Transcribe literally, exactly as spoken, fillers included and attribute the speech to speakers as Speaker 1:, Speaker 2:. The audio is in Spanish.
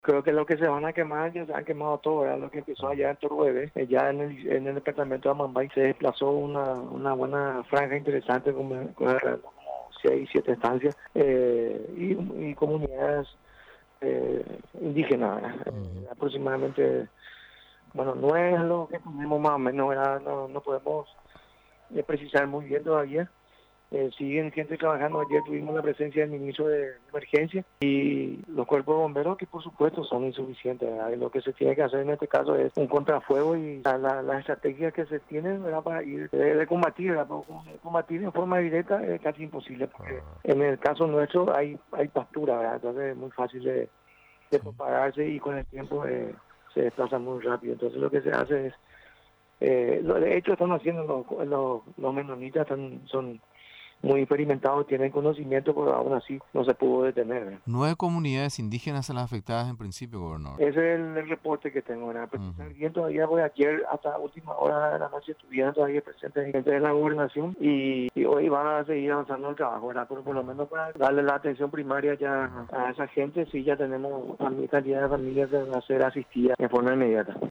Speaker 1: Creo que lo que se van a quemar, ya se han quemado todo, ¿verdad? Lo que empezó allá en Torueve, eh, ya en el, en el departamento de Amambay se desplazó una, una buena franja interesante, como, como seis, siete estancias, eh, y, y comunidades eh, indígenas, ¿verdad? Eh, aproximadamente, bueno, no es lo que tenemos más o menos, ¿verdad? No, no podemos eh, precisar muy bien todavía. Eh, siguen gente trabajando. Ayer tuvimos la presencia del ministro de Emergencia y los cuerpos de bomberos, que por supuesto son insuficientes, ¿verdad? Lo que se tiene que hacer en este caso es un contrafuego, y la, la, las estrategias que se tienen, ¿verdad?, para ir de, de combatir, ¿verdad? Porque combatir en forma directa es casi imposible, porque en el caso nuestro hay hay pastura, ¿verdad? Entonces es muy fácil de, de propagarse, y con el tiempo eh, se desplaza muy rápido. Entonces lo que se hace es, eh, lo, de hecho están haciendo los, los, los menonitas, están, son muy experimentados, tienen conocimiento, pero aún así no se pudo detener.
Speaker 2: Nueve comunidades indígenas son las afectadas en principio, gobernador.
Speaker 1: Ese es el, el reporte que tengo, ¿verdad? Pero uh-huh. Bien, todavía voy ayer hasta última hora de la noche estuvieron todavía presentes gente de la gobernación, y, y hoy van a seguir avanzando el trabajo, ¿verdad? Pero por lo menos para darle la atención primaria ya a esa gente, sí ya tenemos a mi cantidad de familias que van a ser asistidas en forma inmediata.